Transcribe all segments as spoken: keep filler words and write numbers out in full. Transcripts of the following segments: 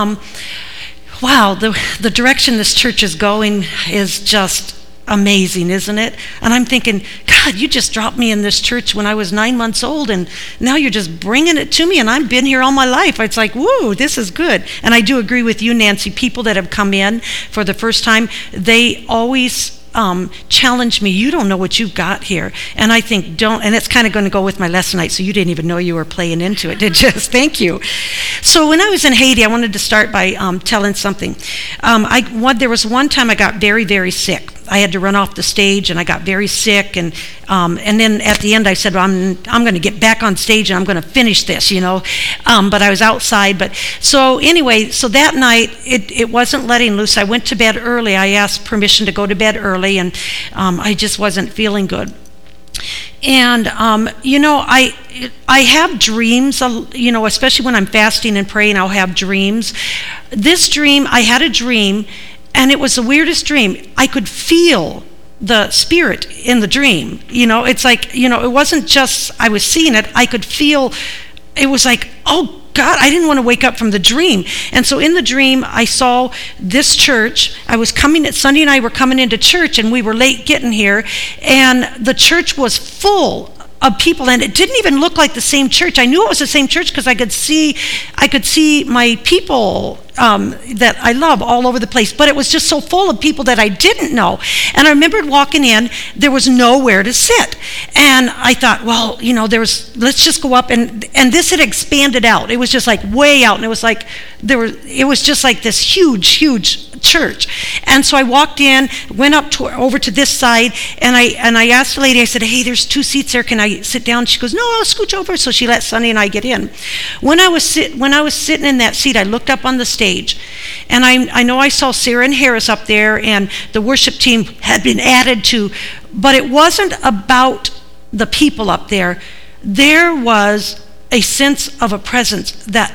Um, wow, the the direction this church is going is just amazing, isn't it? And I'm thinking, God, you just dropped me in this church when I was nine months old, and now you're just bringing it to me, and I've been here all my life. It's like, woo, this is good. And I do agree with you, Nancy. People that have come in for the first time, they always Um, challenge me. You don't know what you've got here. And I think don't, and it's kind of going to go with my lesson night, so you didn't even know you were playing into it, did you? Thank you. So when I was in Haiti, I wanted to start by um, telling something. Um, I one, There was one time I got very, very sick. I had to run off the stage, and I got very sick, and um, and then at the end I said, well, I'm I'm going to get back on stage and I'm going to finish this, you know. Um, but I was outside. But so anyway, so that night it it wasn't letting loose. I went to bed early. I asked permission to go to bed early, and um, I just wasn't feeling good. And um, you know, I I have dreams, you know, especially when I'm fasting and praying, I'll have dreams. This dream, I had a dream. And it was the weirdest dream. I could feel the spirit in the dream. You know, it's like, you know, it wasn't just I was seeing it. I could feel, it was like, oh God, I didn't want to wake up from the dream. And so in the dream, I saw this church. I was coming, Sunday and I were coming into church, and we were late getting here. And the church was full of people, and it didn't even look like the same church. I knew it was the same church because I could see, I could see my people um, that I love all over the place. But it was just so full of people that I didn't know. And I remembered walking in, there was nowhere to sit. And I thought, well, you know, there was, let's just go up. And and this had expanded out. It was just like way out, and it was like there was, it was just like this huge, huge church. And so I walked in, went up to, over to this side, and I and I asked the lady, I said, hey, there's two seats there, can I sit down? She goes, no, I'll scooch over. So she let Sonny and I get in. When I was sit when I was sitting in that seat, I looked up on the stage, and I I know I saw Sarah and Harris up there, and the worship team had been added to, but it wasn't about the people up there. There was a sense of a presence that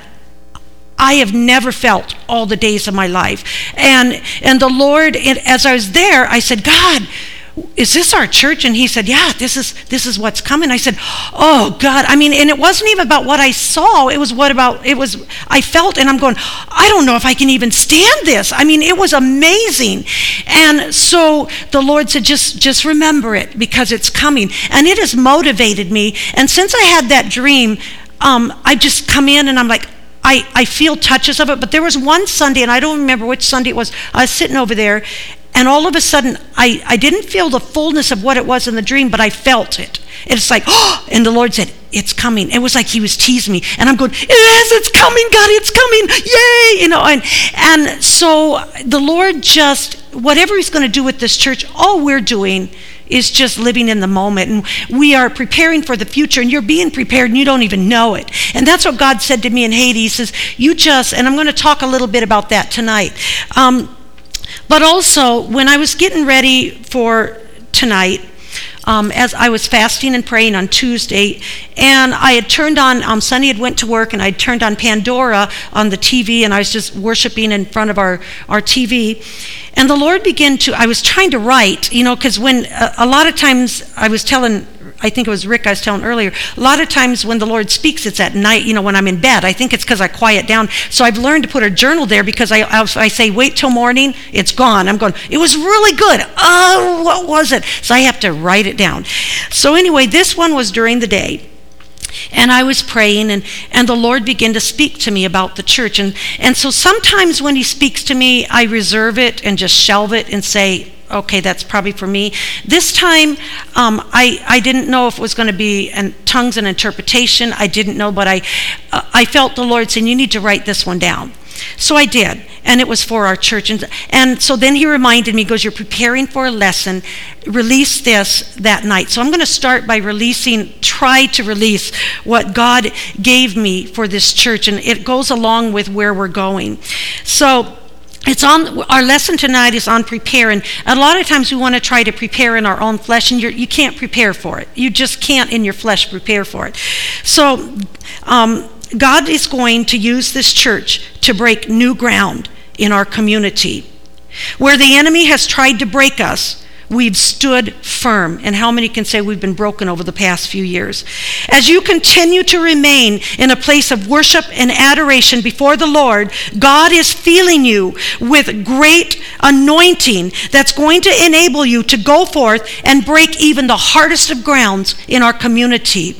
I have never felt all the days of my life. And and the Lord, as I was there, I said, God, is this our church? And he said, yeah, this is this is what's coming. I said, oh God. I mean, and it wasn't even about what I saw. It was what about, it was, I felt, and I'm going, I don't know if I can even stand this. I mean, it was amazing. And so the Lord said, just, just remember it, because it's coming. And it has motivated me. And since I had that dream, um, I just come in and I'm like, I, I feel touches of it. But there was one Sunday, and I don't remember which Sunday it was, I was sitting over there, and all of a sudden, I, I didn't feel the fullness of what it was in the dream, but I felt it. It's like, oh, and the Lord said, it's coming. It was like he was teasing me, and I'm going, yes, it's coming, God, it's coming, yay, you know. And, and so the Lord just, whatever he's going to do with this church, all we're doing is just living in the moment, and we are preparing for the future, and you're being prepared and you don't even know it. And that's what God said to me in Haiti. He says, you just, and I'm going to talk a little bit about that tonight. Um, but also, when I was getting ready for tonight, Um, as I was fasting and praying on Tuesday, and I had turned on, um, Sunny had went to work, and I had turned on Pandora on the T V, and I was just worshiping in front of our, our T V, and the Lord began to, I was trying to write, you know, because when, a, a lot of times, I was telling, I think it was Rick I was telling earlier, a lot of times when the Lord speaks, it's at night, you know, when I'm in bed. I think it's because I quiet down. So I've learned to put a journal there, because I, I, I say, wait till morning, it's gone. I'm going, it was really good. Oh, what was it? So I have to write it down. So anyway, this one was during the day. And I was praying, and, and the Lord began to speak to me about the church. And, and so sometimes when he speaks to me, I reserve it and just shelve it and say, okay, that's probably for me. This time, um, I, I didn't know if it was going to be in tongues and interpretation. I didn't know, but I, uh, I felt the Lord saying, you need to write this one down. So I did, and it was for our church. And, and so then he reminded me, he goes, you're preparing for a lesson, release this that night. So I'm going to start by releasing, try to release what God gave me for this church, and it goes along with where we're going. So it's on, our lesson tonight is on prepare, and a lot of times we want to try to prepare in our own flesh, and you're, you can't prepare for it. You just can't in your flesh prepare for it. So um, God is going to use this church to break new ground in our community. Where the enemy has tried to break us, we've stood firm. And how many can say we've been broken over the past few years? As you continue to remain in a place of worship and adoration before the Lord, God is filling you with great anointing that's going to enable you to go forth and break even the hardest of grounds in our community.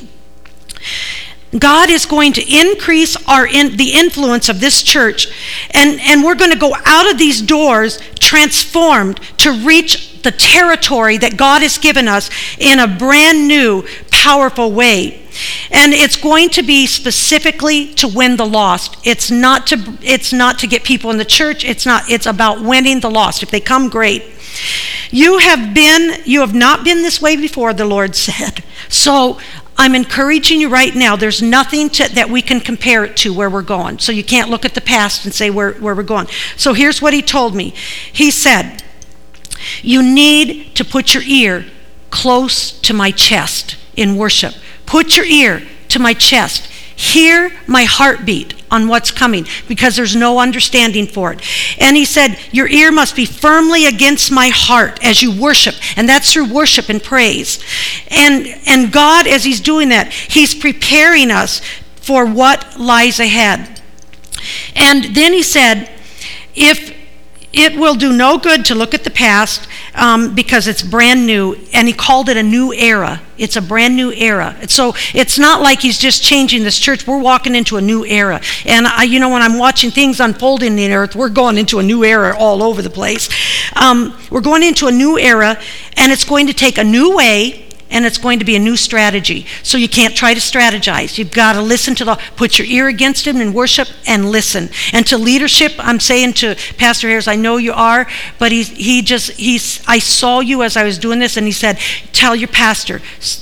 God is going to increase our in, the influence of this church, and, and we're going to go out of these doors transformed to reach the territory that God has given us in a brand new, powerful way. And it's going to be specifically to win the lost. It's not to it's not to get people in the church. It's not it's about winning the lost. If they come, great. You have been you have not been this way before, the Lord said. So I'm encouraging you right now. There's nothing to, that we can compare it to where we're going. So you can't look at the past and say where, where we're going. So here's what he told me. He said, you need to put your ear close to my chest in worship. Put your ear to my chest. Hear my heartbeat on what's coming, because there's no understanding for it. And he said, your ear must be firmly against my heart as you worship. And that's through worship and praise. And, and God, as he's doing that, he's preparing us for what lies ahead. And then he said, if it will do no good to look at the past um, because it's brand new, and he called it a new era. It's a brand new era. So it's not like he's just changing this church. We're walking into a new era. And I, you know, when I'm watching things unfolding in the earth, we're going into a new era all over the place. Um, we're going into a new era, and it's going to take a new way, and it's going to be a new strategy. So you can't try to strategize. You've got to listen to the, put your ear against him in worship and listen. And to leadership, I'm saying to Pastor Harris, I know you are, but he, he just, he's, I saw you as I was doing this, and he said, tell your pastor,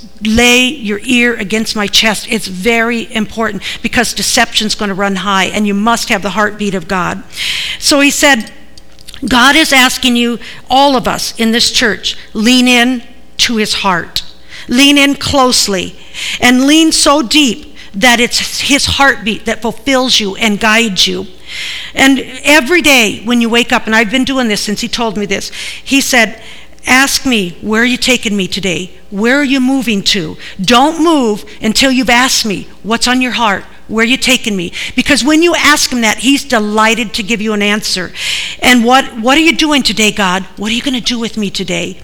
lay your ear against my chest. It's very important, because deception's going to run high, and you must have the heartbeat of God. So he said, God is asking you, all of us in this church, lean in to his heart. Lean in closely and lean so deep that it's his heartbeat that fulfills you and guides you. And every day when you wake up, and I've been doing this since he told me this, he said, ask me, where are you taking me today? Where are you moving to? Don't move until you've asked me, what's on your heart? Where are you taking me? Because when you ask him that, he's delighted to give you an answer. And what, what are you doing today, God? What are you going to do with me today?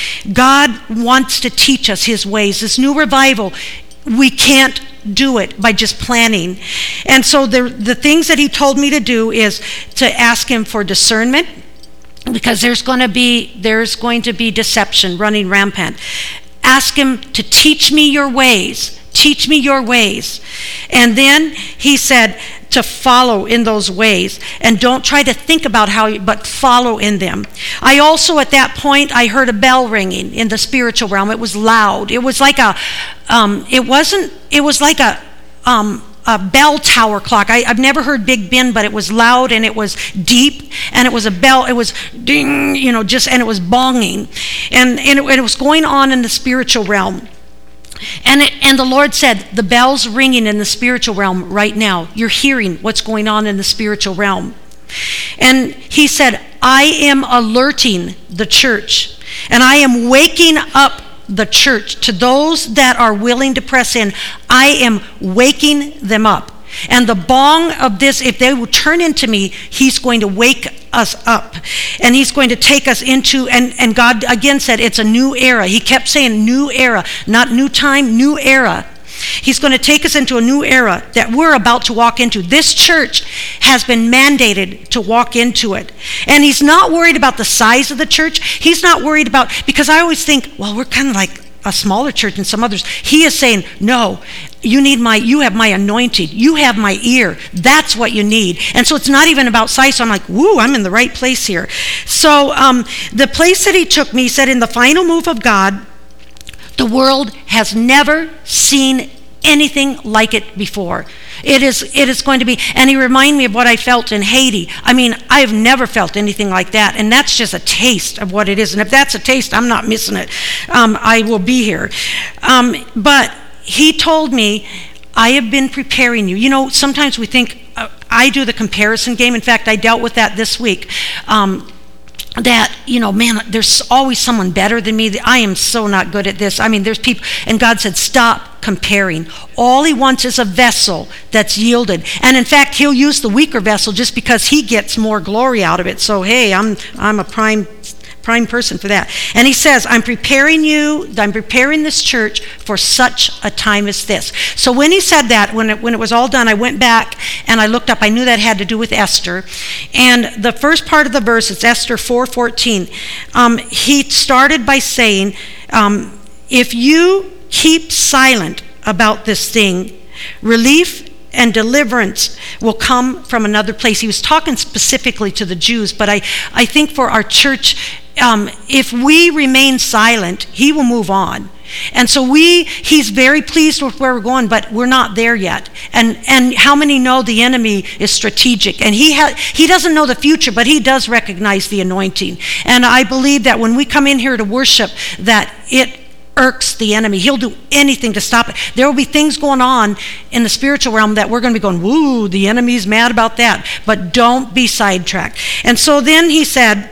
God wants to teach us his ways. This new revival, we can't do it by just planning. And so the, the things that he told me to do is to ask him for discernment, because there's going to be there's going to be deception running rampant. Ask him to teach me your ways. Teach me your ways. And then he said to follow in those ways, and don't try to think about how you, but follow in them. I also, at that point, I heard a bell ringing in the spiritual realm. It was loud. It was like a, um, it wasn't, it was like a, um, a bell tower clock. I, I've never heard Big Ben, but it was loud, and it was deep, and it was a bell. It was ding, you know, just, and it was bonging, and, and, it, and it was going on in the spiritual realm. And it, and the Lord said, the bell's ringing in the spiritual realm right now. You're hearing what's going on in the spiritual realm. And he said, I am alerting the church, and I am waking up the church to those that are willing to press in. I am waking them up. And the bong of this, if they will turn into me, he's going to wake us up. And he's going to take us into, and, and God again said, it's a new era. He kept saying new era, not new time, new era. He's going to take us into a new era that we're about to walk into. This church has been mandated to walk into it. And he's not worried about the size of the church. He's not worried about, because I always think, well, we're kind of like a smaller church than some others. He is saying, no, you need my, you have my anointing. You have my ear. That's what you need. And so it's not even about size. So I'm like, woo, I'm in the right place here. So um, the place that he took me, he said, in the final move of God, the world has never seen anything like it before. It is it is going to be, and he reminded me of what I felt in Haiti. I mean, I've never felt anything like that, and that's just a taste of what it is. And if that's a taste, I'm not missing it. Um, I will be here. Um, but he told me, I have been preparing you. You know, sometimes we think, uh, I do the comparison game. In fact, I dealt with that this week. Um, that, you know, man, there's always someone better than me. I am so not good at this. I mean, there's people, and God said, stop comparing. All he wants is a vessel that's yielded. And in fact, he'll use the weaker vessel just because he gets more glory out of it. So, hey, I'm I'm a prime prime person for that. And he says, I'm preparing you, I'm preparing this church for such a time as this. So when he said that, when it, when it was all done, I went back and I looked up. I knew that had to do with Esther. And the first part of the verse, it's Esther four fourteen. Um, he started by saying, um, if you keep silent about this thing, relief and deliverance will come from another place. He was talking specifically to the Jews, but I, I think for our church, um, if we remain silent, he will move on. And so we, he's very pleased with where we're going, but we're not there yet. And and how many know the enemy is strategic? And he ha- he doesn't know the future, but he does recognize the anointing. And I believe that when we come in here to worship, that it irks the enemy. He'll do anything to stop it. There will be things going on in the spiritual realm that we're going to be going, woo, the enemy's mad about that. But don't be sidetracked. And so then he said,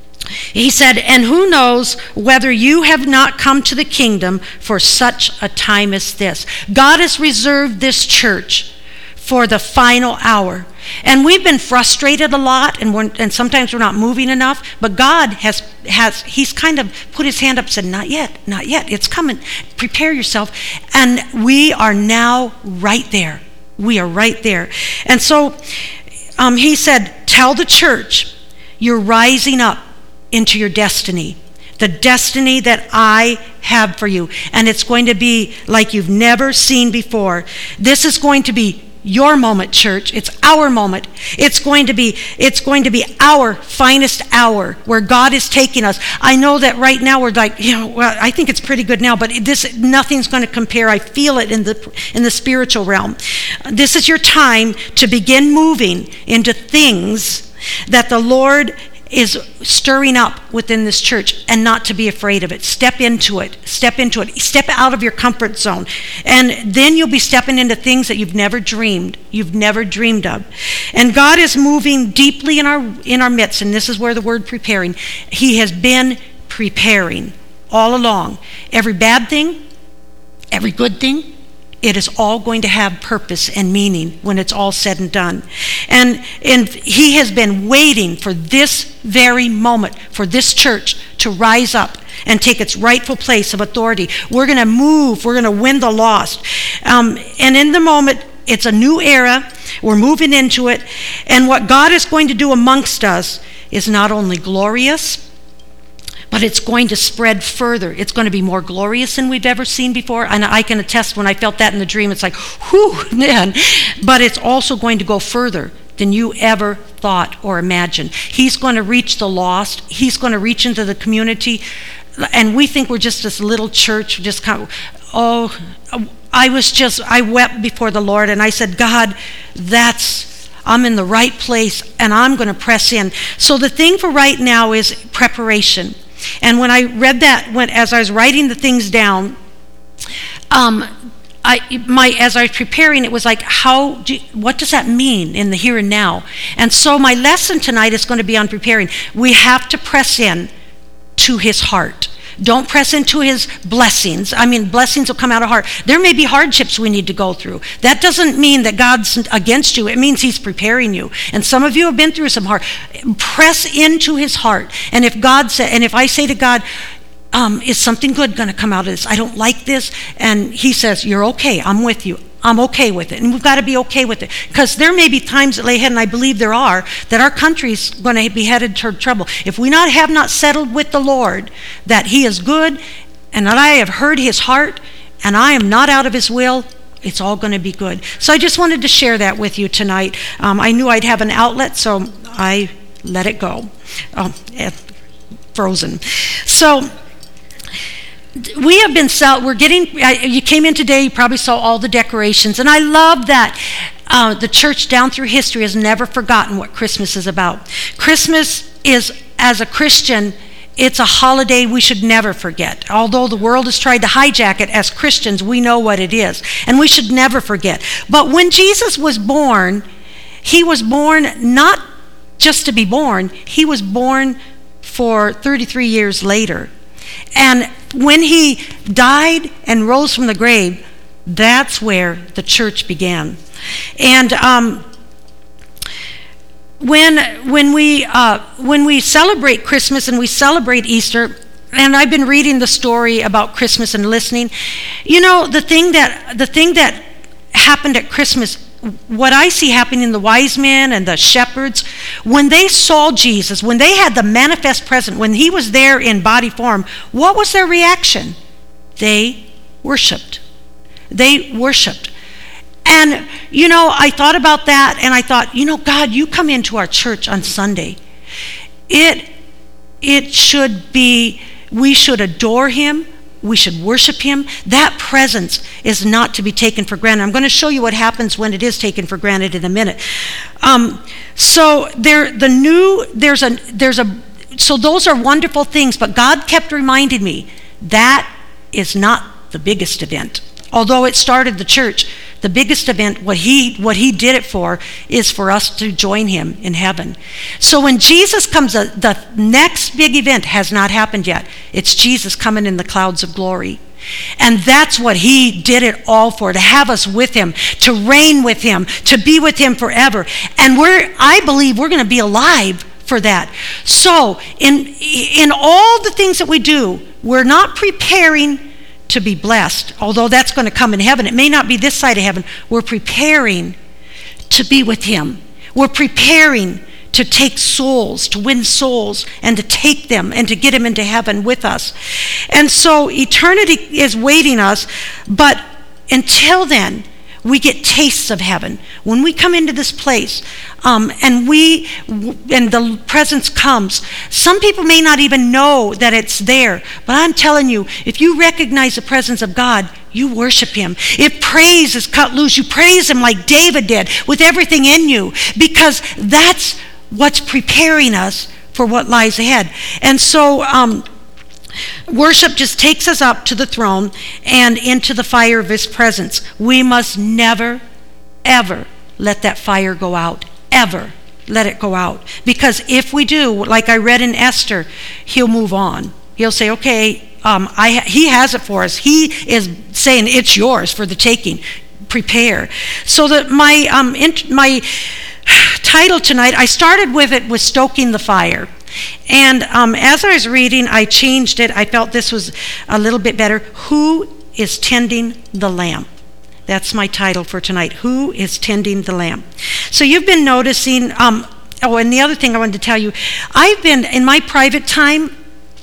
he said, and who knows whether you have not come to the kingdom for such a time as this. God has reserved this church for the final hour. And we've been frustrated a lot, and we're, and sometimes we're not moving enough, but God has, has, he's kind of put his hand up and said, not yet, not yet, it's coming, prepare yourself. And we are now right there. We are right there. And so um, he said, tell the church, you're rising up into your destiny, the destiny that I have for you. And it's going to be like you've never seen before. This is going to be your moment, church. It's our moment. It's going to be it's going to be our finest hour where God is taking us. I know that right now we're like, you know, well, I think it's pretty good now, but this nothing's going to compare. I feel it in the in the spiritual realm. This is your time to begin moving into things that the Lord is stirring up within this church, and not to be afraid of it. Step into it. Step into it. Step out of your comfort zone. And then you'll be stepping into things that you've never dreamed. You've never dreamed of. And God is moving deeply in our in our midst, and this is where the word preparing. He has been preparing all along. Every bad thing, every good thing, it is all going to have purpose and meaning when it's all said and done. And, and he has been waiting for this very moment, for this church to rise up and take its rightful place of authority. We're going to move. We're going to win the lost. Um, and in the moment, it's a new era. We're moving into it. And what God is going to do amongst us is not only glorious, but it's going to spread further. It's going to be more glorious than we've ever seen before. And I can attest, when I felt that in the dream, it's like, whew, man. But it's also going to go further than you ever thought or imagined. He's going to reach the lost. He's going to reach into the community. And we think we're just this little church, just kind of, oh, I was just, I wept before the Lord, and I said, God, that's, I'm in the right place, and I'm going to press in. So the thing for right now is preparation. And when I read that, when as I was writing the things down, um, I my as I was preparing, it was like, how do, what does that mean in the here and now? And so my lesson tonight is going to be on preparing. We have to press in to his heart. Don't press into his blessings. I mean, blessings will come out of heart. There may be hardships we need to go through. That doesn't mean that God's against you. It means he's preparing you. And some of you have been through some hard. Press into his heart. And if God said, and if I say to God, um, is something good going to come out of this? I don't like this. And he says, you're okay. I'm with you. I'm okay with it. And we've got to be okay with it. Because there may be times that lay ahead, and I believe there are, that our country's going to be headed toward trouble. If we not have not settled with the Lord that he is good, and that I have heard his heart, and I am not out of his will, it's all going to be good. So I just wanted to share that with you tonight. Um, I knew I'd have an outlet, so I let it go. Oh, frozen. So we have been, we're getting, you came in today, you probably saw all the decorations, and I love that uh, the church down through history has never forgotten what Christmas is about. Christmas is, as a Christian, it's a holiday we should never forget. Although the world has tried to hijack it, as Christians, we know what it is, and we should never forget. But when Jesus was born, he was born not just to be born, he was born for thirty-three years later. And when he died and rose from the grave, that's where the church began. And um, when when we uh, when we celebrate Christmas and we celebrate Easter, and I've been reading the story about Christmas and listening, you know, the thing that the thing that happened at Christmas, what I see happening in the wise men and the shepherds, when they saw Jesus, when they had the manifest presence, when he was there in body form, what was their reaction? They worshiped. They worshiped. And, you know, I thought about that, and I thought, you know, God, you come into our church on Sunday. It, it should be, we should adore him. We should worship him. That presence is not to be taken for granted. I'm going to show you what happens when it is taken for granted in a minute. Um, so there, the new, there's a, there's a, so those are wonderful things, but God kept reminding me that is not the biggest event. Although it started the church, the biggest event, what he what he did it for, is for us to join him in heaven. So when Jesus comes, uh, the next big event has not happened yet. It's Jesus coming in the clouds of glory. And that's what he did it all for, to have us with him, to reign with him, to be with him forever. And we're, I believe we're going to be alive for that. So in in all the things that we do, we're not preparing to be blessed, although that's going to come in heaven. It may not be this side of heaven. We're preparing to be with him. We're preparing to take souls, to win souls, and to take them and to get them into heaven with us. And so eternity is waiting us, but until then, we get tastes of heaven. When we come into this place, um, and we and the presence comes, some people may not even know that it's there. But I'm telling you, if you recognize the presence of God, you worship him. If praise is cut loose, you praise him like David did, with everything in you, because that's what's preparing us for what lies ahead. And so um, worship just takes us up to the throne and into the fire of his presence. We must never, ever let that fire go out. Ever let it go out. Because if we do, like I read in Esther, he'll move on. He'll say, okay, um, I ha- he has it for us. He is saying it's yours for the taking. Prepare. So that my um, int- my title tonight, I started with it with stoking the fire. And um, as I was reading, I changed it. I felt this was a little bit better. Who is tending the lamp? That's my title for tonight. Who is tending the lamp? So you've been noticing, um, oh, and the other thing I wanted to tell you, I've been, in my private time,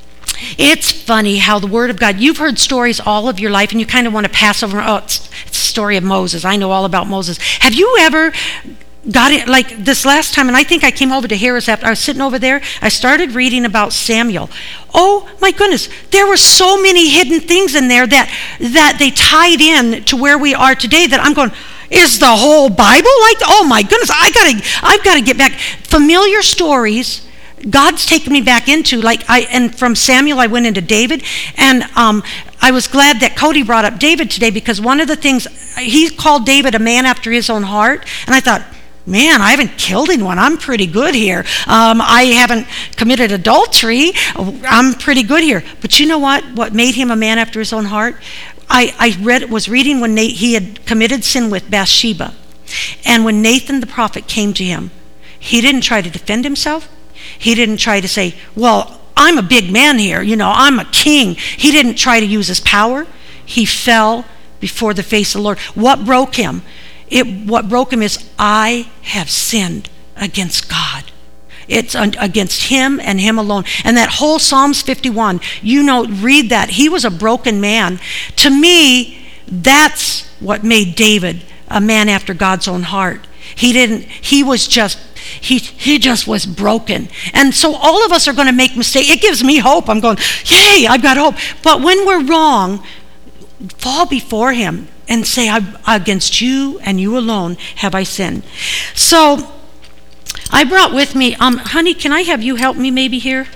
it's funny how the Word of God, you've heard stories all of your life, and you kind of want to pass over, oh, it's, it's the story of Moses. I know all about Moses. Have you ever got it, like this last time, and I think I came over to Harris after I was sitting over there, I started reading about Samuel. Oh my goodness, there were so many hidden things in there that that they tied in to where we are today that I'm going, is the whole Bible like, oh my goodness, I gotta, I've got to get back. Familiar stories, God's taken me back into, like I, and from Samuel I went into David, and um, I was glad that Cody brought up David today, because one of the things, he called David a man after his own heart, and I thought, man, I haven't killed anyone. I'm pretty good here. Um, I haven't committed adultery. I'm pretty good here. But you know what? What made him a man after his own heart? I, I read was reading when Nate, he had committed sin with Bathsheba. And when Nathan the prophet came to him, he didn't try to defend himself. He didn't try to say, well, I'm a big man here. You know, I'm a king. He didn't try to use his power. He fell before the face of the Lord. What broke him? It, what broke him is, I have sinned against God. It's un, against him and him alone. And that whole Psalms fifty-one, you know, read that. He was a broken man. To me, that's what made David a man after God's own heart. He didn't, he was just, he he just was broken. And so all of us are going to make mistakes. It gives me hope. I'm going, yay, I've got hope. But when we're wrong, fall before him and say, against you and you alone have I sinned. So I brought with me, um, honey, can I have you help me maybe here?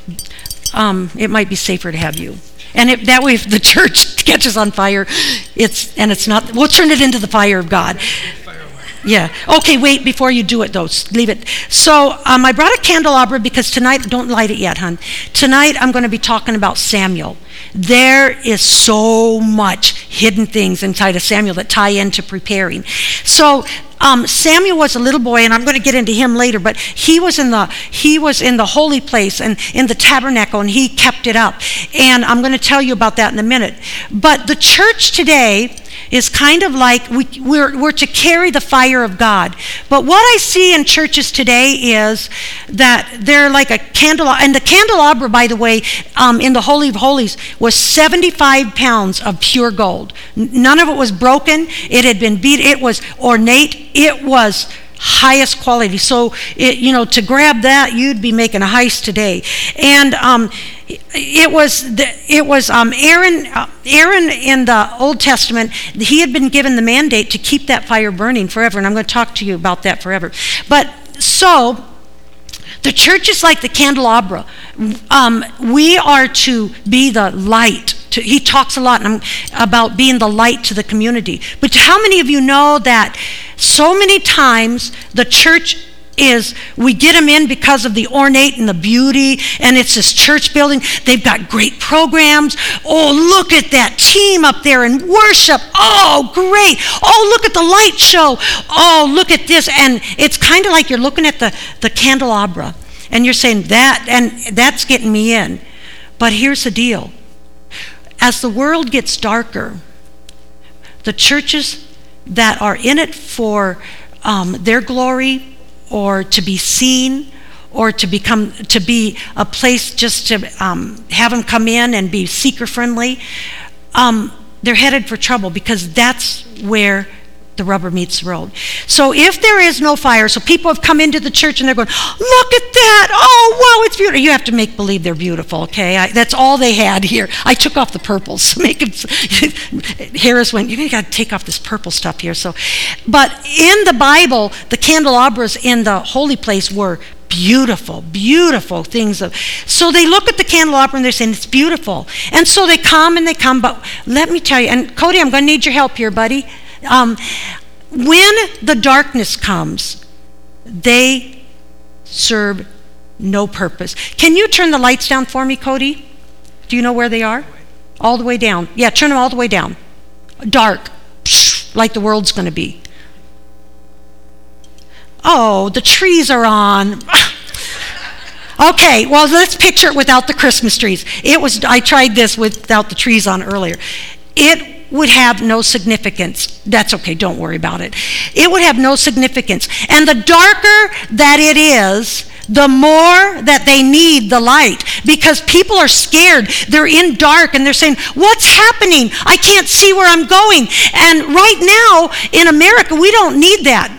Um, it might be safer to have you. And it, that way if the church catches on fire, it's and it's not, we'll turn it into the fire of God. Yeah. Okay, wait, before you do it, though. Leave it. So um, I brought a candelabra because tonight, don't light it yet, hon. Tonight, I'm going to be talking about Samuel. There is so much hidden things inside of Samuel that tie into preparing. So um, Samuel was a little boy, and I'm going to get into him later, but he was in the he was in the holy place and in the tabernacle, and he kept it up. And I'm going to tell you about that in a minute. But the church today is kind of like we, we're, we're to carry the fire of God. But what I see in churches today is that they're like a candelabra. And the candelabra, by the way, um, in the Holy of Holies was seventy-five pounds of pure gold. None of it was broken. It had been beat. It was ornate. It was highest quality. So, it, you know, to grab that, you'd be making a heist today. And um, it was the, it was um, Aaron. Uh, Aaron in the Old Testament, he had been given the mandate to keep that fire burning forever. And I'm going to talk to you about that forever. But so the church is like the candelabra. Um, we are to be the light. To, he talks a lot about being the light to the community. But how many of you know that so many times the church is, we get them in because of the ornate and the beauty, and it's this church building. They've got great programs. Oh, look at that team up there in worship. Oh, great. Oh, look at the light show. Oh, look at this. And it's kind of like you're looking at the, the candelabra, and you're saying that, and that's getting me in. But here's the deal. As the world gets darker, the churches that are in it for um, their glory, or to be seen, or to become to be a place just to um, have them come in and be seeker friendly, um, they're headed for trouble, because that's where the rubber meets the road. So if there is no fire, so people have come into the church and they're going, look at that, oh wow, it's beautiful. You have to make believe they're beautiful, okay? I, that's all they had here. I took off the purples. Make it, Harris went, you got to take off this purple stuff here. So, but in the Bible, the candelabras in the holy place were beautiful, beautiful things. Of, so they look at the candelabra and they're saying, it's beautiful. And so they come and they come, but let me tell you, and Cody, I'm going to need your help here, buddy. Um, when the darkness comes, they serve no purpose. Can you turn the lights down for me, Cody? Do you know where they are? All the way down. Yeah, turn them all the way down. Dark, like the world's going to be. Oh, the trees are on. Okay, well, let's picture it without the Christmas trees. It was. I tried this without the trees on earlier. It would have no significance. That's okay, don't worry about it. It would have no significance. And the darker that it is, the more that they need the light, because people are scared. They're in dark and they're saying, what's happening? I can't see where I'm going. And right now in America, we don't need that.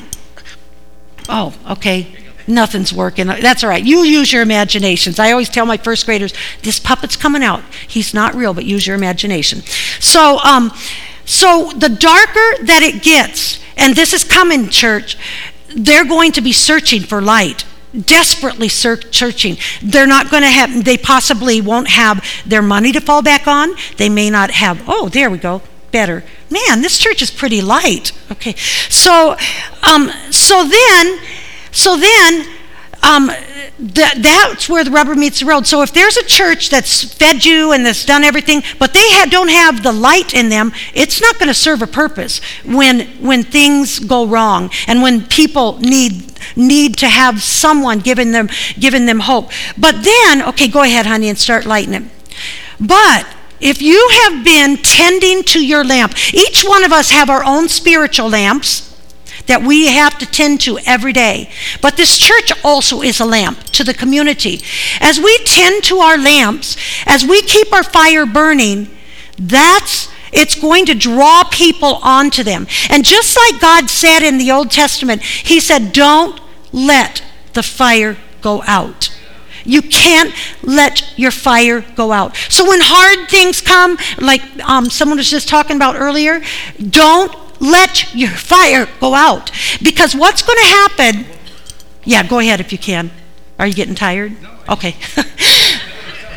Oh, okay. Nothing's working. That's all right. You use your imaginations. I always tell my first graders, this puppet's coming out. He's not real, but use your imagination. So, um, so the darker that it gets, and this is coming, church, they're going to be searching for light. Desperately searching. They're not going to have, they possibly won't have their money to fall back on. They may not have, oh, there we go. Better. Man, this church is pretty light. Okay. So, um, so then, So then, um, th- that's where the rubber meets the road. So if there's a church that's fed you and that's done everything, but they ha- don't have the light in them, it's not going to serve a purpose when when things go wrong and when people need need to have someone giving them giving them hope. But then, okay, go ahead, honey, and start lighting it. But if you have been tending to your lamp, each one of us have our own spiritual lamps that we have to tend to every day. But this church also is a lamp to the community. As we tend to our lamps, as we keep our fire burning, that's it's going to draw people onto them. And just like God said in the Old Testament, he said, don't let the fire go out. You can't let your fire go out. So when hard things come, like um, someone was just talking about earlier, don't let your fire go out. Because what's going to happen, yeah, go ahead if you can. Are you getting tired? Okay.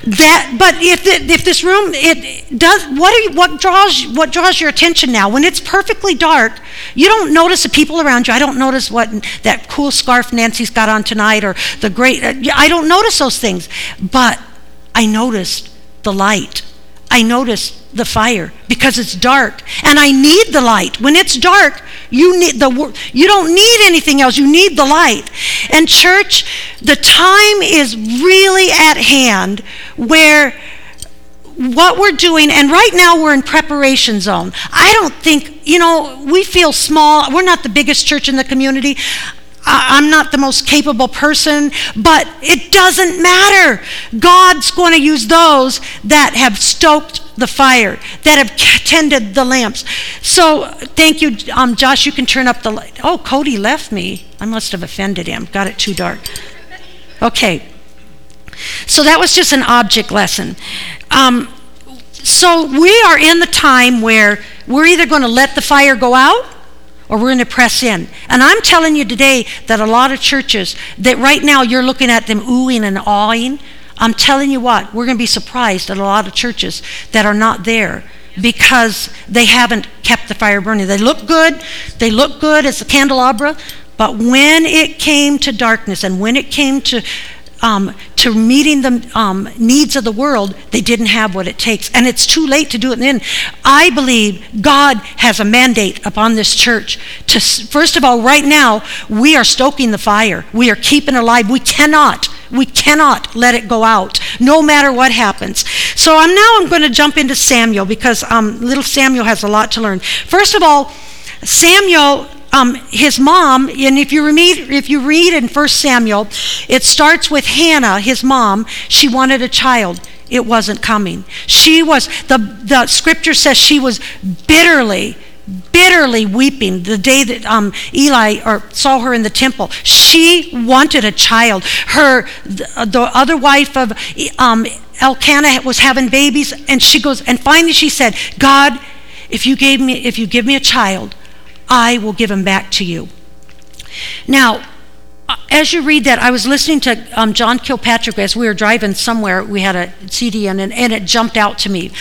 that, but if the, if this room, it does, what are you, what draws what draws your attention now? When it's perfectly dark, you don't notice the people around you. I don't notice what that cool scarf Nancy's got on tonight, or the great. I don't notice those things, but I noticed the light. I noticed the fire because it's dark, and I need the light. When it's dark, you need the you don't need anything else. You need the light. And church, the time is really at hand where what we're doing, and right now we're in preparation zone. I don't think, you know, we feel small. We're not the biggest church in the community. I'm not the most capable person, but it doesn't matter. God's going to use those that have stoked the fire, that have tended the lamps. So thank you, um, Josh. You can turn up the light. Oh, Cody left me. I must have offended him. Got it too dark. Okay. So that was just an object lesson. Um, so we are in the time where we're either going to let the fire go out, or we're going to press in. And I'm telling you today that a lot of churches, that right now you're looking at them oohing and awing. I'm telling you what, we're going to be surprised at a lot of churches that are not there because they haven't kept the fire burning. They look good, they look good as a candelabra, but when it came to darkness and when it came to Um, to meeting the um, needs of the world, they didn't have what it takes. And it's too late to do it then. I believe God has a mandate upon this church to, first of all, right now, we are stoking the fire. We are keeping it alive. We cannot, we cannot let it go out, no matter what happens. So I'm now I'm going to jump into Samuel because um, little Samuel has a lot to learn. First of all, Samuel, Um, his mom, and if you read, if you read in First Samuel, it starts with Hannah, his mom. She wanted a child. It wasn't coming. She was, the, the scripture says she was bitterly, bitterly weeping the day that um, Eli or saw her in the temple. She wanted a child. Her, the, the other wife of um, Elkanah was having babies, and she goes, and finally she said, God, if you gave me, if you give me a child, I will give him back to you. Now, as you read that, I was listening to um, John Kilpatrick as we were driving somewhere. We had a C D in, and, and it jumped out to me.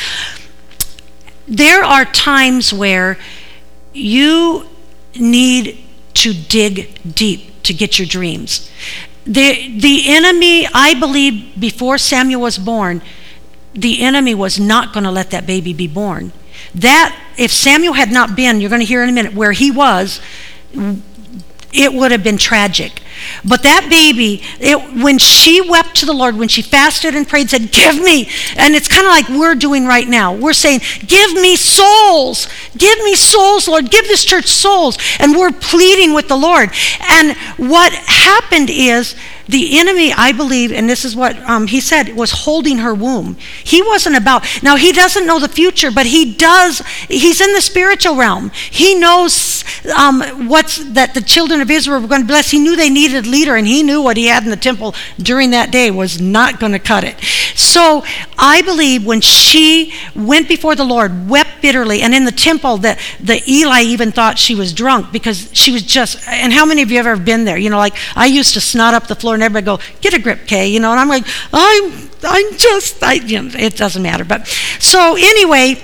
There are times where you need to dig deep to get your dreams. The, the enemy, I believe, before Samuel was born, the enemy was not going to let that baby be born. That, if Samuel had not been, you're going to hear in a minute, where he was, it would have been tragic. But that baby, it, when she wept to the Lord, when she fasted and prayed, said, give me, and it's kind of like we're doing right now. We're saying, give me souls. Give me souls, Lord. Give this church souls. And we're pleading with the Lord. And what happened is, the enemy, I believe, and this is what um, he said, was holding her womb. He wasn't about, now he doesn't know the future, but he does, he's in the spiritual realm. He knows um, what's, that the children of Israel were going to bless. He knew they needed a leader, and he knew what he had in the temple during that day was not going to cut it. So I believe when she went before the Lord, wept bitterly, and in the temple, that the Eli even thought she was drunk because she was just, and how many of you have ever been there? You know, like I used to snot up the floor, and everybody go, get a grip, Kay, you know, and I'm like, I'm, I'm just, I, you know, it doesn't matter. But so anyway,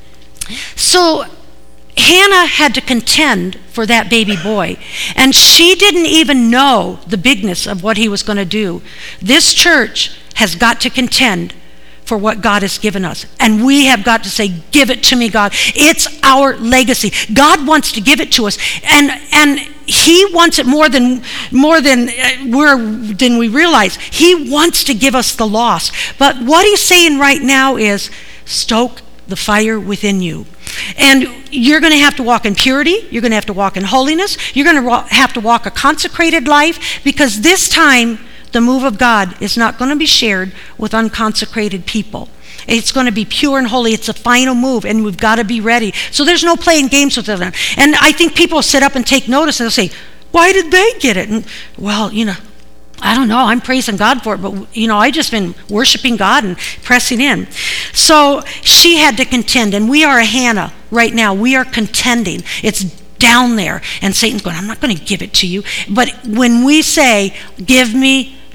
so Hannah had to contend for that baby boy, and she didn't even know the bigness of what he was going to do. This church has got to contend for what God has given us, and we have got to say, give it to me, God. It's our legacy. God wants to give it to us, and and he wants it more than more than we're than we realize. He wants to give us the lost. But what he's saying right now is, stoke the fire within you. And you're going to have to walk in purity. You're going to have to walk in holiness. You're going to have to walk a consecrated life, because this time the move of God is not going to be shared with unconsecrated people. It's going to be pure and holy. It's a final move, and we've got to be ready. So there's no playing games with them. And I think people sit up and take notice, and they'll say, why did they get it? And, well, you know, I don't know. I'm praising God for it, but, you know, I just been worshiping God and pressing in. So she had to contend, and we are a Hannah right now. We are contending. It's down there, and Satan's going, I'm not going to give it to you. But when we say, give me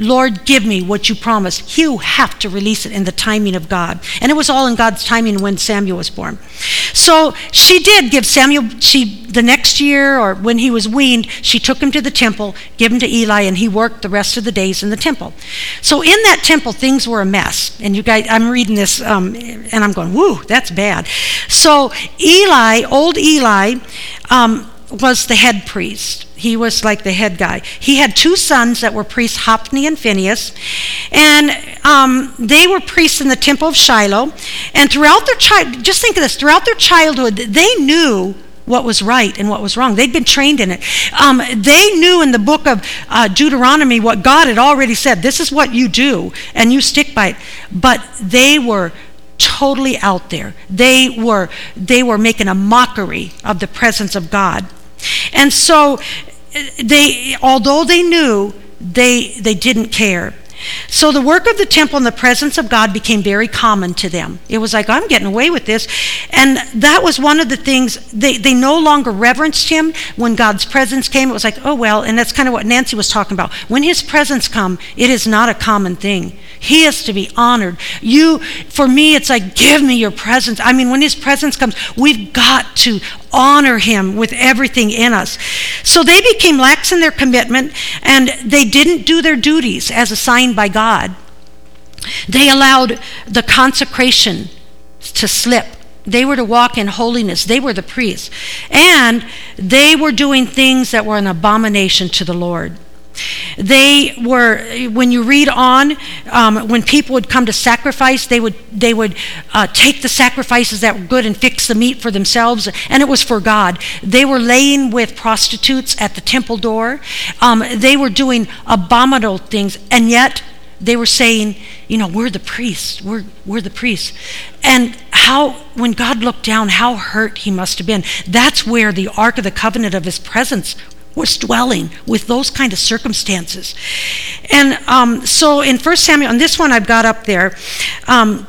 Lord, give me what you promised. You have to release it in the timing of God. And it was all in God's timing when Samuel was born. So she did give Samuel, she the next year or when he was weaned, she took him to the temple, gave him to Eli, and he worked the rest of the days in the temple. So in that temple, things were a mess. And you guys, I'm reading this um, and I'm going, whoo, that's bad. So Eli, old Eli, um, was the head priest. He was like the head guy. He had two sons that were priests, Hophni and Phinehas, and um, they were priests in the temple of Shiloh. And throughout their child, just think of this, throughout their childhood, they knew what was right and what was wrong. They'd been trained in it. Um, they knew in the book of uh, Deuteronomy what God had already said. This is what you do, and you stick by it. But they were totally out there. They were they were making a mockery of the presence of God. And so they, although they knew, they they didn't care. So the work of the temple and the presence of God became very common to them. It was like, I'm getting away with this. And that was one of the things, they, they no longer reverenced him. When God's presence came, it was like, oh well, and that's kind of what Nancy was talking about. When his presence comes, it is not a common thing. He is to be honored. You, for me, it's like, give me your presence. I mean, when his presence comes, we've got to honor him with everything in us. So they became lax in their commitment, and they didn't do their duties as assigned by God. They allowed the consecration to slip. They were to walk in holiness. They were the priests. And they were doing things that were an abomination to the Lord. They were, when you read on, um, when people would come to sacrifice, they would they would uh, take the sacrifices that were good and fix the meat for themselves, and it was for God. They were laying with prostitutes at the temple door. Um, they were doing abominable things, and yet they were saying, you know, we're the priests. We're we're the priests. And how, when God looked down, how hurt he must have been. That's where the Ark of the Covenant of his presence was dwelling, with those kind of circumstances. And um, so in First Samuel, and this one I've got up there, um,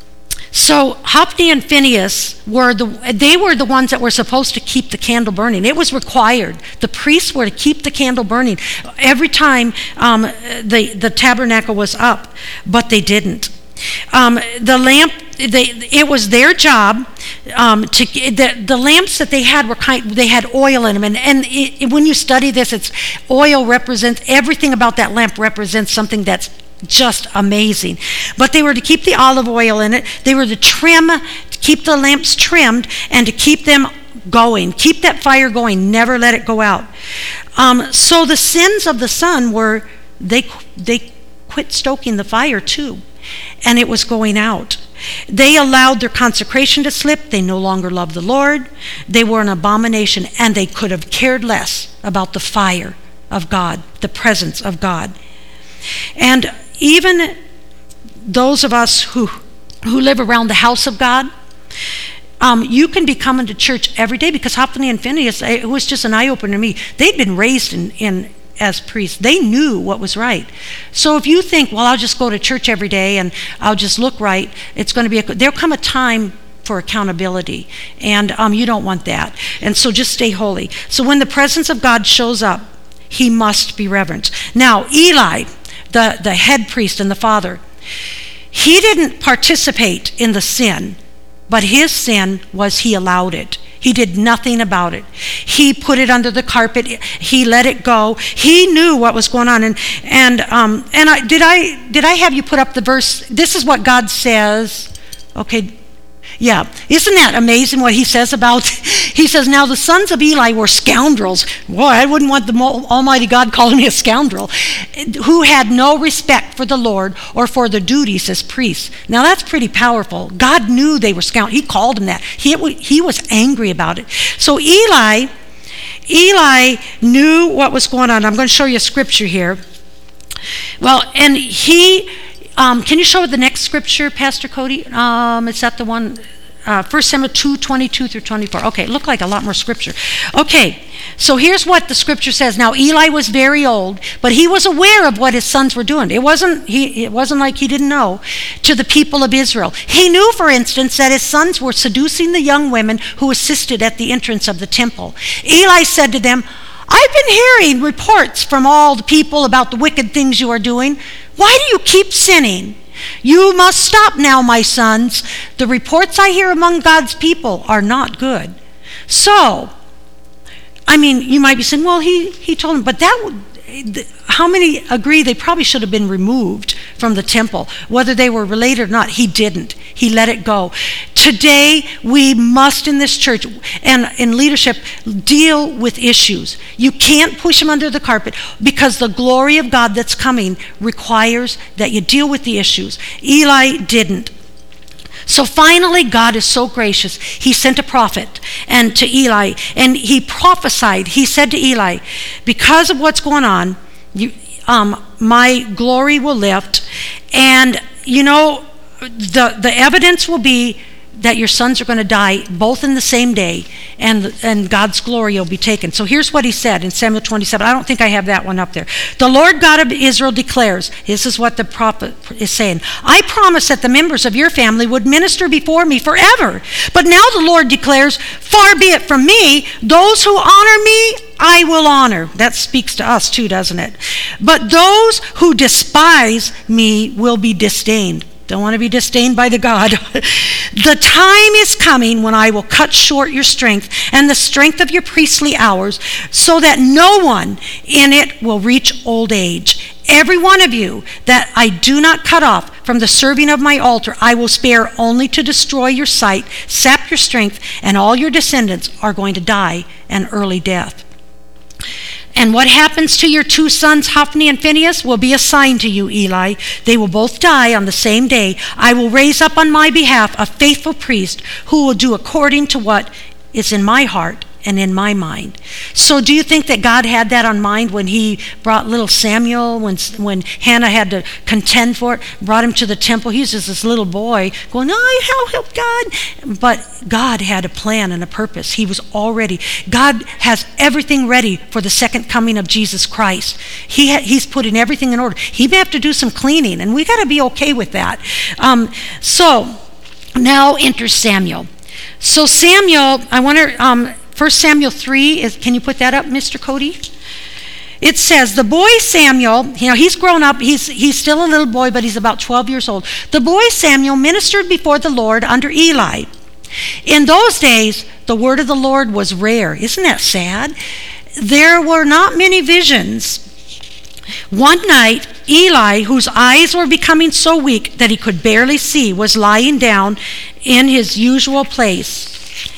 so Hophni and Phinehas were the they were the ones that were supposed to keep the candle burning. It was required. The priests were to keep the candle burning every time um, the the tabernacle was up, but they didn't. Um, the lamp, they, it was their job um, to the, the lamps that they had were kind. They had oil in them, and and it, when you study this, it's oil represents everything about that lamp represents something that's just amazing. But they were to keep the olive oil in it. They were to trim, to keep the lamps trimmed, and to keep them going, keep that fire going, never let it go out. Um, so the sins of the son were they they quit stoking the fire too. And it was going out. They allowed their consecration to slip. They no longer loved the Lord. They were an abomination, and they could have cared less about the fire of God, the presence of God. And even those of us who who live around the house of God, um, you can be coming to church every day, because Hophni and Phinehas, it was just an eye-opener to me. They'd been raised in in as priests. They knew what was right. So if you think, well, I'll just go to church every day and I'll just look right, it's going to be a, there'll come a time for accountability, and um, you don't want that. And so just stay holy. So when the presence of God shows up, he must be reverenced. Now, Eli, the, the head priest and the father, he didn't participate in the sin, but his sin was he allowed it. He did nothing about it. He put it under the carpet. He let it go. He knew what was going on. And and um and I did I did I have you put up the verse? This is what God says. Okay. Yeah, isn't that amazing what he says about, he says, now the sons of Eli were scoundrels. Boy, I wouldn't want the Almighty God calling me a scoundrel, who had no respect for the Lord or for their duties as priests. Now that's pretty powerful. God knew they were scoundrels. He called them that. He, he was angry about it. So Eli, Eli knew what was going on. I'm going to show you a scripture here. Well, and he... Um, can you show the next scripture, Pastor Cody? Um, is that the one? Uh, First Samuel two, twenty-two through twenty-four. Okay, it looked like a lot more scripture. Okay, so here's what the scripture says. Now Eli was very old, but he was aware of what his sons were doing. It wasn't he. It wasn't like he didn't know. To the people of Israel, he knew, for instance, that his sons were seducing the young women who assisted at the entrance of the temple. Eli said to them, I've been hearing reports from all the people about the wicked things you are doing. Why do you keep sinning? You must stop now, my sons. The reports I hear among God's people are not good. So, I mean, you might be saying, well, he, he told him, but that would, how many agree they probably should have been removed from the temple, whether they were related or not? He didn't. He let it go. Today, we must in this church and in leadership deal with issues. You can't push them under the carpet because the glory of God that's coming requires that you deal with the issues. Eli didn't. So finally, God is so gracious. He sent a prophet and to Eli, and he prophesied. He said to Eli, because of what's going on, you, um, my glory will lift, and you know, the the evidence will be that your sons are going to die both in the same day, and and God's glory will be taken. So here's what he said in Samuel twenty-seven. I don't think I have that one up there. The Lord God of Israel declares, this is what the prophet is saying, I promised that the members of your family would minister before me forever. But now the Lord declares, far be it from me, those who honor me, I will honor. That speaks to us too, doesn't it? But those who despise me will be disdained. Don't want to be disdained by the God. The time is coming when I will cut short your strength and the strength of your priestly hours, so that no one in it will reach old age. Every one of you that I do not cut off from the serving of my altar, I will spare only to destroy your sight, sap your strength, and all your descendants are going to die an early death. And what happens to your two sons, Hophni and Phinehas, will be a sign to you, Eli. They will both die on the same day. I will raise up on my behalf a faithful priest who will do according to what is in my heart and in my mind. So do you think that God had that on mind when he brought little Samuel, when when Hannah had to contend for it, brought him to the temple? He's just this little boy going, oh, help, help God. But God had a plan and a purpose. He was already, God has everything ready for the second coming of Jesus Christ. He ha, he's putting everything in order. He may have to do some cleaning, and we got to be okay with that. Um, so now enters Samuel. So Samuel, I want to, um, First Samuel three, is, can you put that up, Mister Cody? It says, the boy Samuel, you know, he's grown up, he's, he's still a little boy, but he's about twelve years old. The boy Samuel ministered before the Lord under Eli. In those days, the word of the Lord was rare. Isn't that sad? There were not many visions. One night, Eli, whose eyes were becoming so weak that he could barely see, was lying down in his usual place.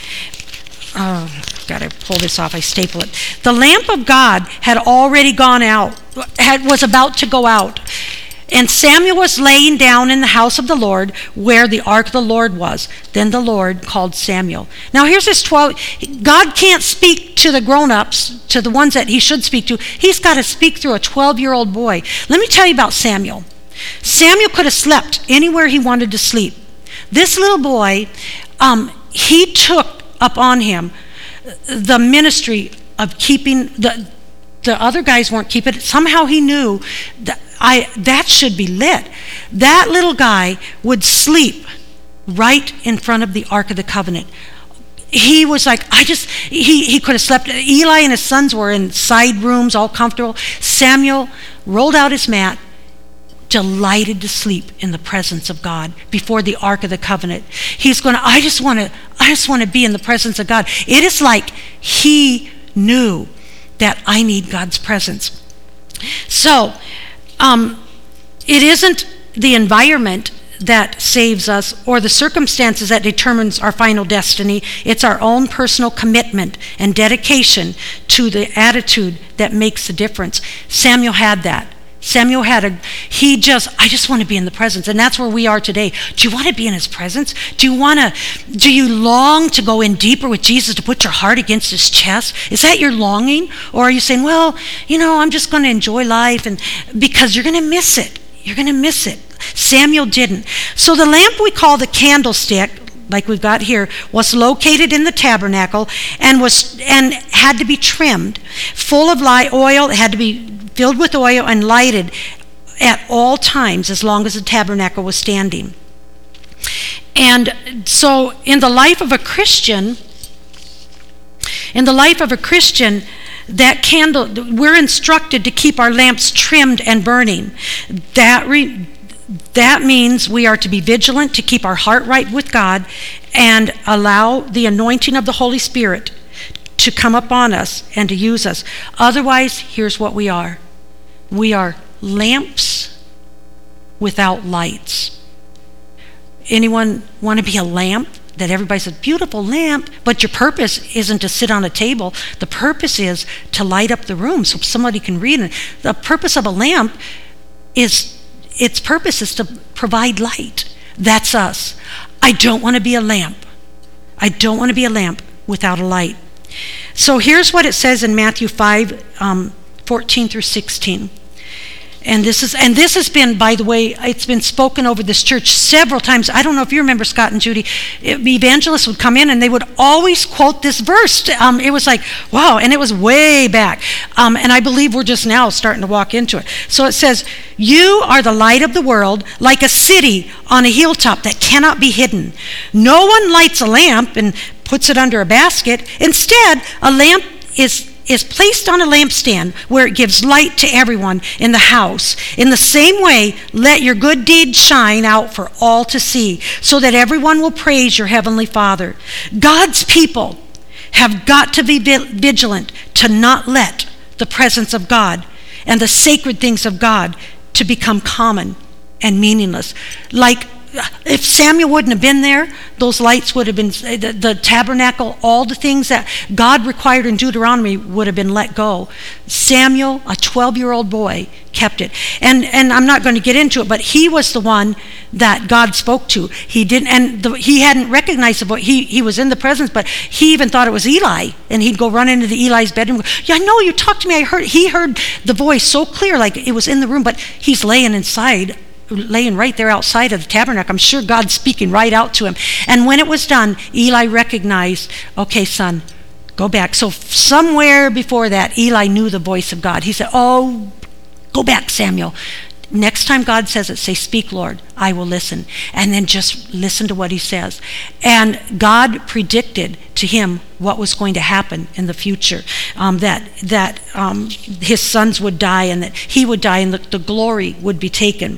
Oh, got to pull this off. I staple it. The lamp of God had already gone out, had, was about to go out. And Samuel was laying down in the house of the Lord where the ark of the Lord was. Then the Lord called Samuel. Now here's this twelve, God can't speak to the grown-ups, to the ones that he should speak to. He's got to speak through a twelve-year-old boy. Let me tell you about Samuel. Samuel could have slept anywhere he wanted to sleep. This little boy, um, he took up on him the ministry of keeping, the the other guys weren't keeping it. Somehow he knew that I that should be lit. That little guy would sleep right in front of the Ark of the Covenant. He was like, I just, he, he could have slept. Eli and his sons were in side rooms, all comfortable. Samuel rolled out his mat, delighted to sleep in the presence of God before the Ark of the Covenant. He's going to, I just want to, I just want to be in the presence of God. It is like he knew that I need God's presence. So, um, it isn't the environment that saves us or the circumstances that determines our final destiny. It's our own personal commitment and dedication to the attitude that makes the difference. Samuel had that. Samuel had a, he just, I just want to be in the presence. And that's where we are today. Do you want to be in his presence? Do you want to, do you long to go in deeper with Jesus, to put your heart against his chest? Is that your longing? Or are you saying, well, you know, I'm just going to enjoy life, and because you're going to miss it. You're going to miss it. Samuel didn't. So the lamp we call the candlestick, like we've got here, was located in the tabernacle and was and had to be trimmed, full of light oil. It had to be filled with oil and lighted at all times as long as the tabernacle was standing. And so in the life of a Christian, in the life of a Christian, that candle, we're instructed to keep our lamps trimmed and burning. That re, that means we are to be vigilant, to keep our heart right with God, and allow the anointing of the Holy Spirit to come upon us and to use us. Otherwise, here's what we are. We are lamps without lights. Anyone want to be a lamp that everybody says, beautiful lamp, but your purpose isn't to sit on a table. The purpose is to light up the room so somebody can read it. The purpose of a lamp is, its purpose is to provide light. That's us. I don't want to be a lamp. I don't want to be a lamp without a light. So here's what it says in Matthew five, um, fourteen through sixteen. And this is, and this has been, by the way, it's been spoken over this church several times. I don't know if you remember, Scott and Judy. It, evangelists would come in and they would always quote this verse. Um, it was like, wow, and it was way back. Um, and I believe we're just now starting to walk into it. So it says, you are the light of the world, like a city on a hilltop that cannot be hidden. No one lights a lamp and puts it under a basket. Instead, a lamp is is placed on a lampstand where it gives light to everyone in the house. In the same way, let your good deeds shine out for all to see, so that everyone will praise your heavenly Father. God's people have got to be vigilant to not let the presence of God and the sacred things of God to become common and meaningless. Like, if Samuel wouldn't have been there, those lights would have been, the, the tabernacle, all the things that God required in Deuteronomy would have been let go. Samuel, a twelve-year-old boy, kept it. And and I'm not going to get into it, but he was the one that God spoke to. He didn't, and the, he hadn't recognized the voice. He, he was in the presence, but he even thought it was Eli. And he'd go run into the Eli's bedroom. Yeah, I know, you talked to me. I heard. He heard the voice so clear, like it was in the room, but he's laying inside, laying right there outside of the tabernacle. I'm sure God's speaking right out to him. And when it was done, Eli recognized, okay, son, go back. So somewhere before that, Eli knew the voice of God. He said, oh, go back, Samuel. Next time God says it, say, speak, Lord, I will listen. And then just listen to what he says. And God predicted to him what was going to happen in the future, um, that that um, his sons would die and that he would die and the, the glory would be taken.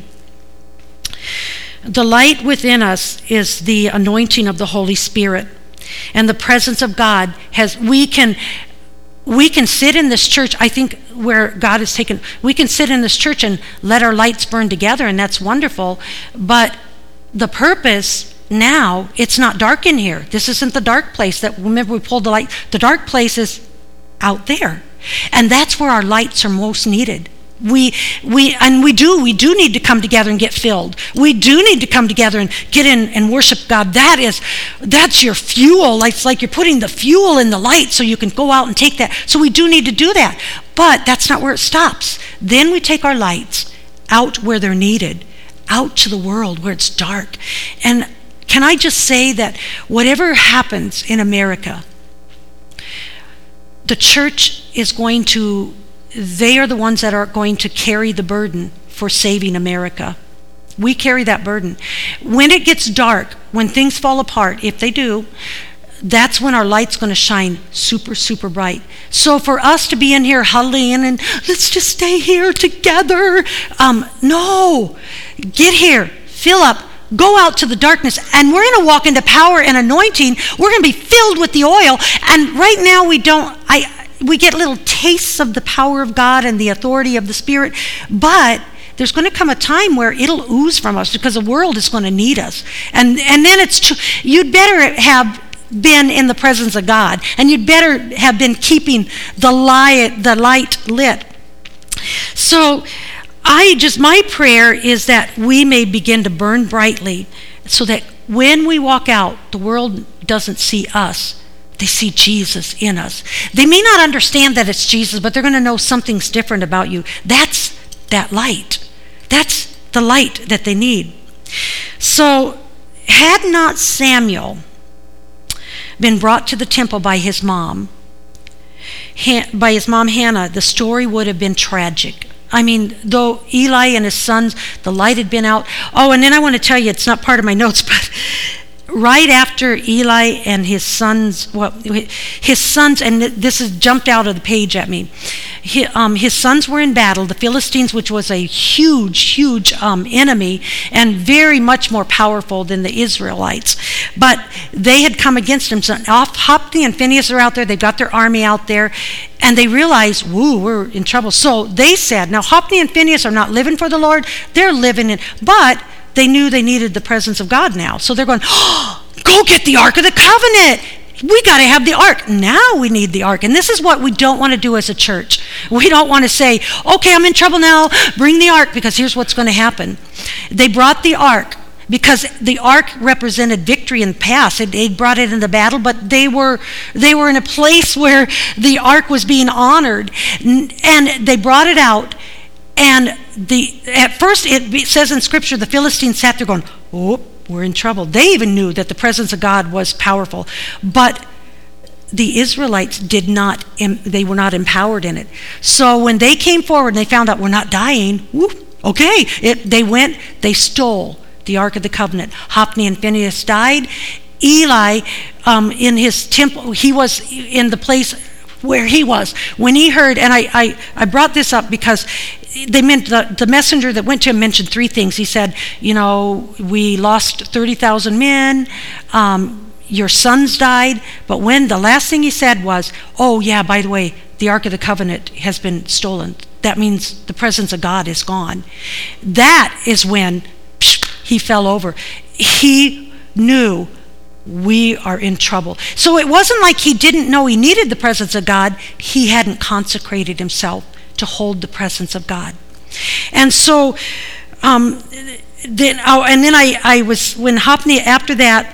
The light within us is the anointing of the Holy Spirit, and the presence of God has, we can we can sit in this church, I think where God has taken, we can sit in this church and let our lights burn together, and that's wonderful, but the purpose now, it's not dark in here. This isn't the dark place that, remember we pulled the light, the dark place is out there, and that's where our lights are most needed. We we and we do we do need to come together and get filled. We do need to come together and get in and worship God. That is that's your fuel. It's like you're putting the fuel in the light so you can go out and take that. So we do need to do that. But that's not where it stops. Then we take our lights out where they're needed, out to the world where it's dark. And can I just say that whatever happens in America, the church is going to, they are the ones that are going to carry the burden for saving America. We carry that burden. When it gets dark, when things fall apart, if they do, that's when our light's going to shine super, super bright. So for us to be in here huddling in and let's just stay here together, um, no, get here, fill up, go out to the darkness, and we're going to walk into power and anointing. We're going to be filled with the oil. And right now we don't, I, we get little tastes of the power of God and the authority of the Spirit, but there's going to come a time where it'll ooze from us because the world is going to need us. And and then it's tr- you'd better have been in the presence of God, and you'd better have been keeping the light, the light lit. So I just, my prayer is that we may begin to burn brightly so that when we walk out, the world doesn't see us. They see Jesus in us. They may not understand that it's Jesus, but they're going to know something's different about you. That's that light. That's the light that they need. So had not Samuel been brought to the temple by his mom, by his mom Hannah, the story would have been tragic. I mean, though Eli and his sons, the light had been out. Oh, and then I want to tell you, it's not part of my notes, but right after Eli and his sons, well, his sons, and this is jumped out of the page at me. He, um, his sons were in battle. The Philistines, which was a huge, huge um, enemy and very much more powerful than the Israelites, but they had come against him. So Hophni and Phinehas are out there. They've got their army out there, and they realize, woo, we're in trouble. So they said, now Hophni and Phinehas are not living for the Lord. They're living in, but they knew they needed the presence of God now. So they're going, oh, go get the Ark of the Covenant. We got to have the Ark. Now we need the Ark. And this is what we don't want to do as a church. We don't want to say, okay, I'm in trouble now, bring the Ark, because here's what's going to happen. They brought the Ark because the Ark represented victory in the past. They brought it in the battle, but they were they were in a place where the Ark was being honored. And they brought it out. And the at first it says in Scripture, the Philistines sat there going, oh, we're in trouble. They even knew that the presence of God was powerful. But the Israelites did not, they were not empowered in it. So when they came forward and they found out we're not dying, whoop, okay, it, they went, they stole the Ark of the Covenant. Hophni and Phinehas died. Eli, um, in his temple, he was in the place where he was. When he heard, and I, I, I brought this up because they meant the, the messenger that went to him mentioned three things. He said, you know, we lost thirty thousand men, um, your sons died, but when the last thing he said was, oh yeah, by the way, the Ark of the Covenant has been stolen. That means the presence of God is gone. That is when psh, he fell over. He knew we are in trouble. So it wasn't like he didn't know he needed the presence of God. He hadn't consecrated himself to hold the presence of God. And so um, then, oh, and then I, I was, when Hophni, after that,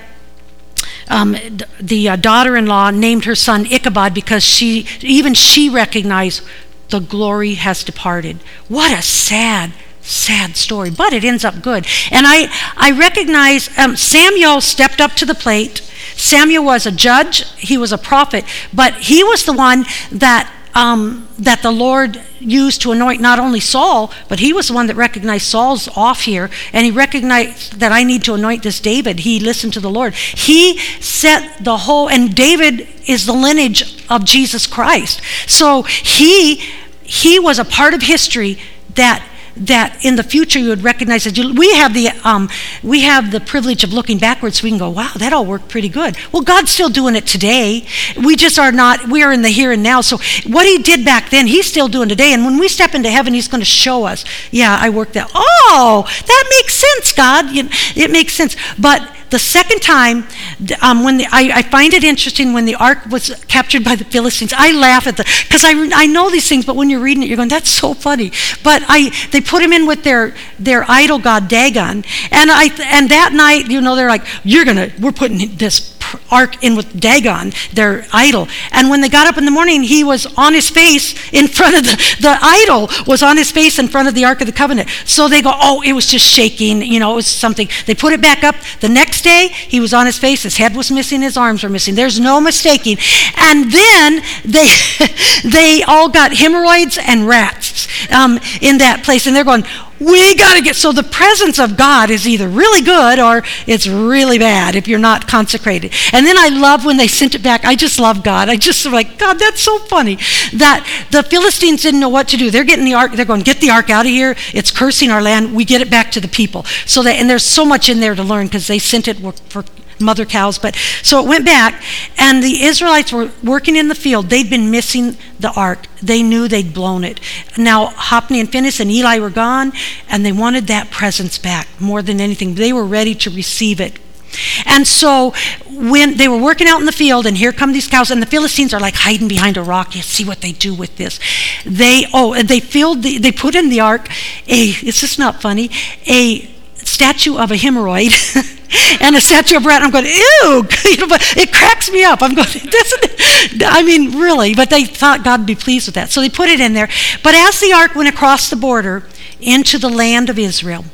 um, the uh, daughter-in-law named her son Ichabod because she, even she recognized the glory has departed. What a sad, sad story, but it ends up good. And I, I recognize um, Samuel stepped up to the plate. Samuel was a judge, he was a prophet, but he was the one that Um, that the Lord used to anoint not only Saul, but he was the one that recognized Saul's off here, and he recognized that I need to anoint this David. He listened to the Lord. He set the whole, and David is the lineage of Jesus Christ. So he he was a part of history that that in the future you would recognize that you, we have the um, we have the privilege of looking backwards, so we can go, wow, that all worked pretty good. Well, God's still doing it today. We just are not, we are in the here and now. So what he did back then, he's still doing today. And when we step into heaven, he's going to show us, yeah, I worked that. Oh, that makes sense, God. It makes sense. But the second time, um, when the, I, I find it interesting when the ark was captured by the Philistines. I laugh at the, because I, I know these things, but when you're reading it, you're going, that's so funny. But I they put him in with their their idol god Dagon, and I and that night, you know, they're like, you're gonna, we're putting this ark in with Dagon, their idol. And when they got up in the morning, he was on his face in front of the, the idol was on his face in front of the Ark of the Covenant. So they go, oh, it was just shaking, you know, it was something. They put it back up. The next day, he was on his face, his head was missing, his arms were missing. There's no mistaking. And then they they all got hemorrhoids and rats um, in that place. And they're going, we got to get, so the presence of God is either really good or it's really bad if you're not consecrated. And then I love when they sent it back. I just love God. I just like, God, that's so funny that the Philistines didn't know what to do. They're getting the ark. They're going, get the ark out of here. It's cursing our land. We get it back to the people. So that, and there's so much in there to learn because they sent it for mother cows. But so it went back, and the Israelites were working in the field. They'd been missing the ark. They knew they'd blown it. Now Hophni and Phinehas and Eli were gone, and they wanted that presence back more than anything. They were ready to receive it. And so when they were working out in the field, and here come these cows, and the Philistines are like hiding behind a rock. You see what they do with this. They oh, and they filled the, they put in the ark a, it's just not funny, a statue of a hemorrhoid and a statue of a rat. I'm going, ew, you know, but it cracks me up. I'm going, doesn't I mean, really, but they thought God would be pleased with that. So they put it in there. But as the ark went across the border into the land of Israel,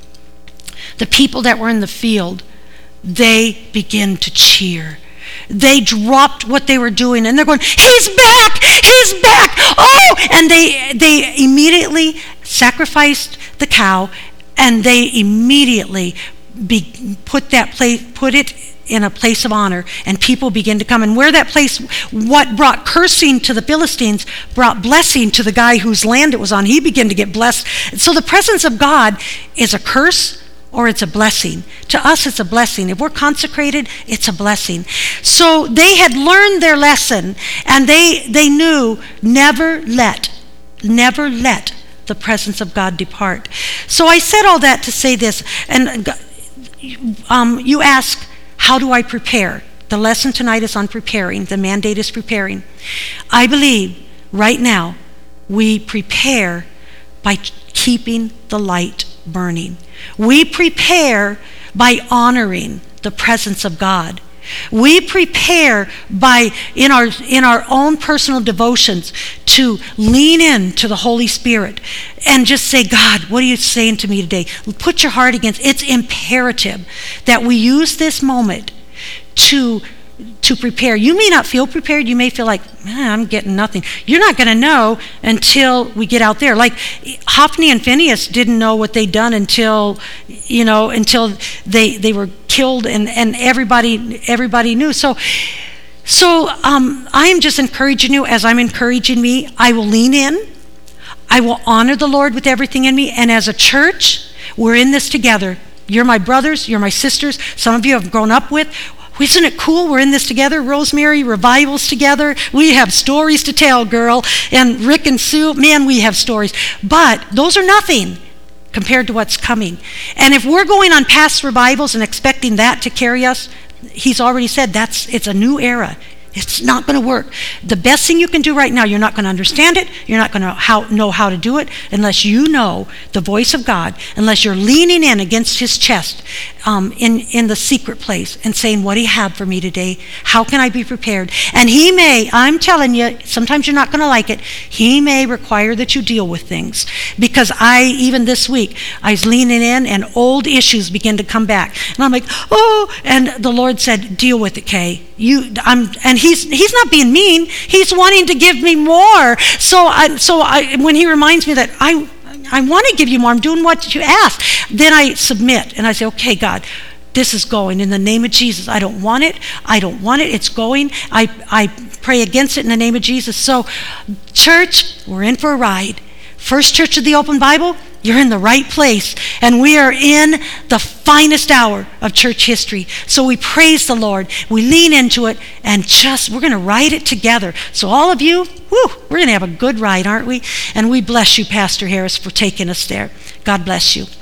the people that were in the field, they began to cheer. They dropped what they were doing, and they're going, he's back, he's back, oh! And they they immediately sacrificed the cow, and they immediately be, put that place, put it in a place of honor, and people begin to come. And where that place, what brought cursing to the Philistines, brought blessing to the guy whose land it was on. He began to get blessed. So the presence of God is a curse or it's a blessing. To us, it's a blessing. If we're consecrated, it's a blessing. So they had learned their lesson, and they they knew never let, never let the presence of God depart. So I said all that to say this, and um, you ask, how do I prepare? The lesson tonight is on preparing. The mandate is preparing. I believe right now we prepare by keeping the light burning. We prepare by honoring the presence of God. We prepare by, in our in our own personal devotions, to lean in to the Holy Spirit and just say, God, what are you saying to me today? Put your heart against. It's imperative that we use this moment to to prepare. You may not feel prepared. You may feel like, man, I'm getting nothing. You're not going to know until we get out there. Like Hophni and Phinehas didn't know what they'd done until, you know, until they they were killed, and, and everybody everybody knew. So so um, I am just encouraging you, as I'm encouraging me. I will lean in. I will honor the Lord with everything in me. And as a church, we're in this together. You're my brothers. You're my sisters. Some of you have grown up with. Isn't it cool? We're in this together. Rosemary, revivals together. We have stories to tell, girl. And Rick and Sue, man, we have stories. But those are nothing compared to what's coming. And if we're going on past revivals and expecting that to carry us, he's already said that's it's a new era. It's not going to work. The best thing you can do right now, you're not going to understand it. You're not going to how, know how to do it unless you know the voice of God, unless you're leaning in against his chest um, in, in the secret place and saying, what do you have for me today? How can I be prepared? And he may, I'm telling you, sometimes you're not going to like it. He may require that you deal with things. Because I, even this week, I was leaning in and old issues begin to come back. And I'm like, oh, and the Lord said, deal with it, Kay. You, I'm, and he's he's not being mean. He's wanting to give me more. So I, so I, when he reminds me that I I want to give you more, I'm doing what you asked. Then I submit and I say, okay, God, this is going in the name of Jesus. I don't want it. I don't want it. It's going. I I pray against it in the name of Jesus. So, church, we're in for a ride. First Church of the Open Bible, you're in the right place. And we are in the finest hour of church history. So we praise the Lord. We lean into it and just, we're going to ride it together. So all of you, whew, we're going to have a good ride, aren't we? And we bless you, Pastor Harris, for taking us there. God bless you.